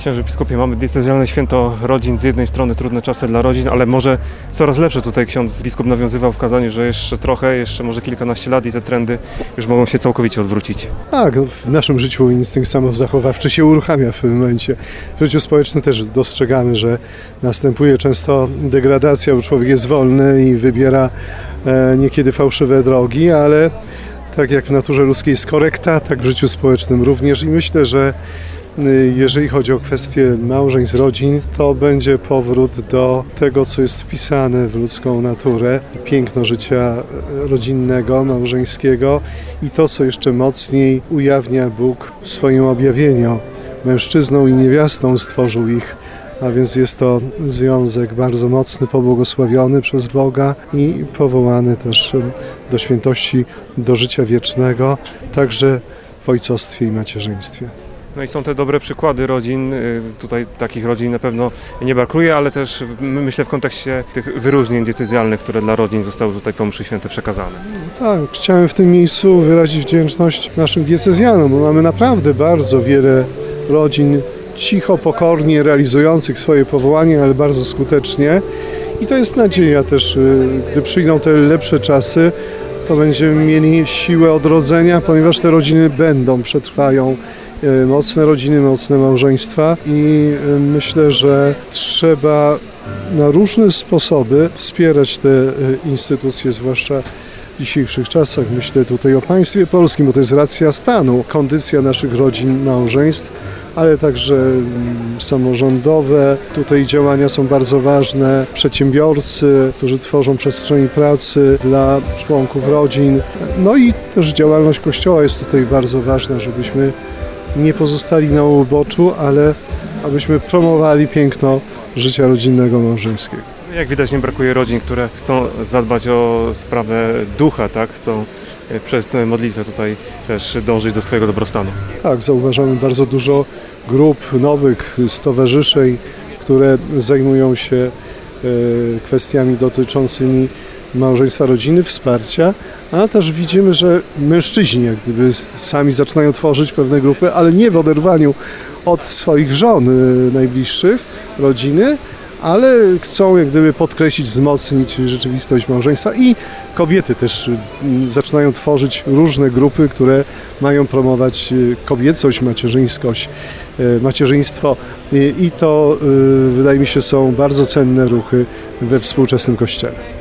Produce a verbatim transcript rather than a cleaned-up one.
Księże biskupie, mamy diecezjalne święto rodzin, z jednej strony trudne czasy dla rodzin, ale może coraz lepsze. Tutaj ksiądz biskup nawiązywał w kazaniu, że jeszcze trochę, jeszcze może kilkanaście lat i te trendy już mogą się całkowicie odwrócić. Tak, no w naszym życiu instynkt samozachowawczy się uruchamia w tym momencie. W życiu społecznym też dostrzegamy, że następuje często degradacja, bo człowiek jest wolny i wybiera e, niekiedy fałszywe drogi, ale tak jak w naturze ludzkiej jest korekta, tak w życiu społecznym również i myślę, że jeżeli chodzi o kwestie małżeństw, rodzin, to będzie powrót do tego, co jest wpisane w ludzką naturę, piękno życia rodzinnego, małżeńskiego i to, co jeszcze mocniej ujawnia Bóg w swoim objawieniu. Mężczyzną i niewiastą stworzył ich, a więc jest to związek bardzo mocny, pobłogosławiony przez Boga i powołany też do świętości, do życia wiecznego, także w ojcostwie i macierzyństwie. No i są te dobre przykłady rodzin, tutaj takich rodzin na pewno nie brakuje, ale też myślę w kontekście tych wyróżnień diecezjalnych, które dla rodzin zostały tutaj po mszy świętej przekazane. Tak, chciałem w tym miejscu wyrazić wdzięczność naszym diecezjanom, bo mamy naprawdę bardzo wiele rodzin cicho, pokornie realizujących swoje powołanie, ale bardzo skutecznie i to jest nadzieja też, gdy przyjdą te lepsze czasy, to będziemy mieli siłę odrodzenia, ponieważ te rodziny będą, przetrwają. Mocne rodziny, mocne małżeństwa i myślę, że trzeba na różne sposoby wspierać te instytucje, zwłaszcza w dzisiejszych czasach. Myślę tutaj o państwie polskim, bo to jest racja stanu, kondycja naszych rodzin, małżeństw, ale także samorządowe. Tutaj działania są bardzo ważne. Przedsiębiorcy, którzy tworzą przestrzeń pracy dla członków rodzin. No i też działalność Kościoła jest tutaj bardzo ważna, żebyśmy nie pozostali na uboczu, ale abyśmy promowali piękno życia rodzinnego, małżeńskiego. Jak widać, nie brakuje rodzin, które chcą zadbać o sprawę ducha, tak? Chcą przez modlitwę tutaj też dążyć do swojego dobrostanu. Tak, zauważamy bardzo dużo grup, nowych stowarzyszeń, które zajmują się kwestiami dotyczącymi małżeństwa, rodziny, wsparcia, a też widzimy, że mężczyźni jak gdyby sami zaczynają tworzyć pewne grupy, ale nie w oderwaniu od swoich żon najbliższych, rodziny, ale chcą jak gdyby podkreślić, wzmocnić rzeczywistość małżeństwa i kobiety też zaczynają tworzyć różne grupy, które mają promować kobiecość, macierzyńskość, macierzyństwo i to wydaje mi się są bardzo cenne ruchy we współczesnym Kościele.